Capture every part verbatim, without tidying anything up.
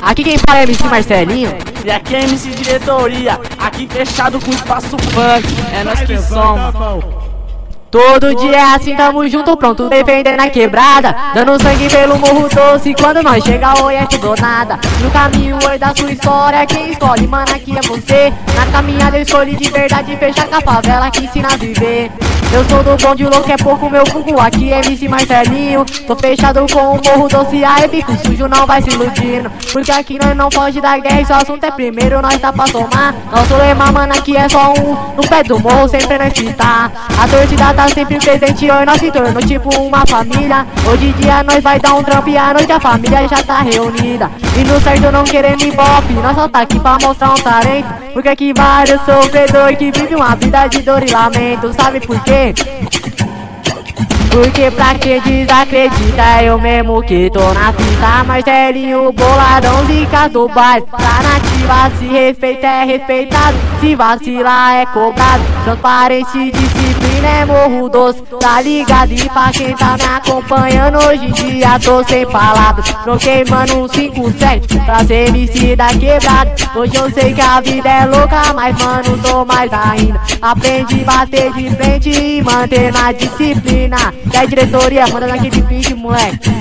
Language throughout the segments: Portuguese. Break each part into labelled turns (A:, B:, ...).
A: Aqui quem fala é M C Marcelinho.
B: E aqui é M C Diretoria, aqui fechado com espaço funk. É nós que somos.
A: Todo dia é assim, tamo junto, pronto, defendendo a quebrada, dando sangue pelo morro doce. Quando nós chega, oi, é tudo nada. No caminho, oi, da sua história, quem escolhe, mano, aqui é você. Na caminhada eu escolhi de verdade, fechar com a favela que ensina a viver. Eu sou do bonde, louco é pouco, meu fogo aqui é M C Marcelinho. Tô fechado com o morro doce, aí bico sujo não vai se iludindo. Porque aqui nós não foge da guerra, e se o assunto é primeiro, nós tá pra somar. Nosso lema, mano, aqui é só um, no pé do morro sempre nós que tá. A torcida tá sempre presente, hoje nós se tornou tipo uma família. Hoje em dia nós vai dar um trampo e à noite a família já tá reunida. E no certo não querendo ibope, nós só tá aqui pra mostrar um talento. Porque aqui vários sofredores que vivem uma vida de dor e lamento. Sabe por quê? Porque pra quem desacredita é eu mesmo que tô na fita. Marcelinho, boladão, zica do bairro. Pra nativa se respeita é respeitado, se vacilar é cobrado. Transparência e disciplina é morro doce, tá ligado? E pra quem tá me acompanhando hoje em dia tô sem palavras. Troquei, mano, um cinco sete pra ser M C da quebrada. Hoje eu sei que a vida é louca, mas mano, sou mais ainda. Aprendi a bater de frente e manter na disciplina. E a diretoria, manda naquele pique, moleque.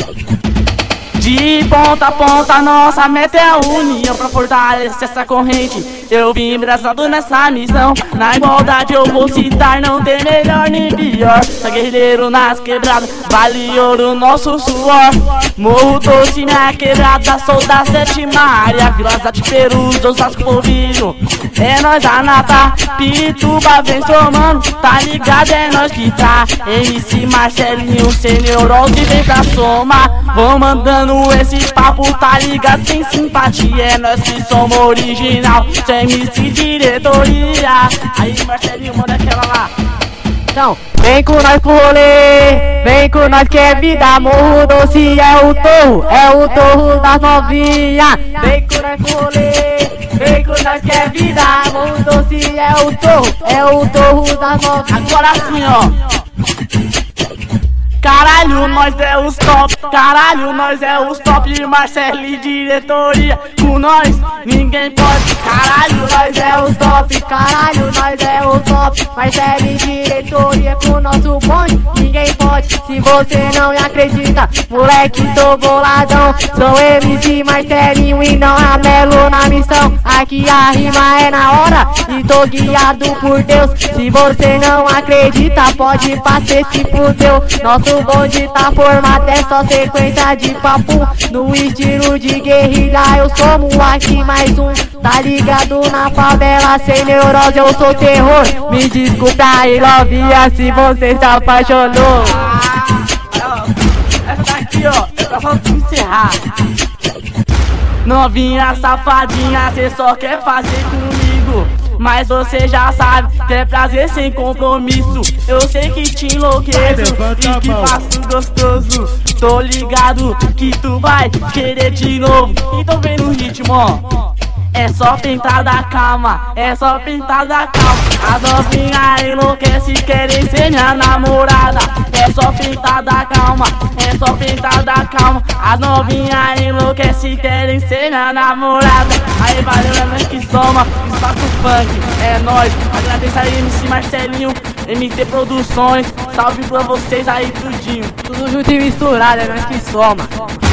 B: De ponta a ponta, nossa meta é a união pra fortalecer essa corrente. Eu vim embrasado nessa missão, na igualdade eu vou citar, não tem melhor nem pior. Sou guerreiro nas quebradas, vale ouro nosso suor. Morro doce, minha quebrada, sou da sétima área. Vilas de Perus, Osasco, Polvilho, é nós a nata. Pirituba vem somando, tá ligado, é nós que tá. M C Marcelinho, sem neurose, vem pra somar. Vou mandando esse papo, tá ligado, tem simpatia. É nós que somos original, sem M C Diretoria. Aí Marcelinho, manda aquela lá.
A: Então, vem com nós pro rolê, vem com nós que é vida. Morro doce é o torro, é o torro das novinha. Vem com nós pro rolê, vem com nós que é vida. Morro doce é o torro, é o torro das novinha.
B: Agora sim, ó. Caralho, nós é os top, caralho, nós é os top. Marcelinho, diretoria, com nós ninguém pode.
A: Caralho, nós é os top, caralho, nós é os top. Marcelinho, diretoria, com nosso bonde ninguém pode. Se você não me acredita, moleque, tô boladão. Sou M C Marcelinho e não ramelo na missão. Aqui a rima é na hora e tô guiado por Deus. Se você não acredita, pode passar se fudeu. Nosso o bonde tá formado, é só sequência de papo. No estilo de guerrilha eu somo aqui mais um. Tá ligado na favela, sem neurose eu sou terror. Me desculpa aí, novinha, se você se apaixonou.
B: Ah, essa daqui, ó, é pra só encerrar. Novinha safadinha, cê só quer fazer comigo, mas você já sabe que é prazer sem compromisso. Eu sei que te enlouqueço e que faço gostoso. Tô ligado que tu vai querer de novo. Então vem no ritmo, ó. É só pintada calma, é só pintada calma. As novinhas enlouquecem e querem ser minha namorada. É só pintada calma, é só pintada calma. As novinhas enlouquecem e querem ser minha namorada. Aí valeu, é nós que soma, espaço funk, é nóis. Agradeço aí M C Marcelinho, M T Produções. Salve pra vocês aí tudinho.
A: Tudo junto e misturado, é nós que soma.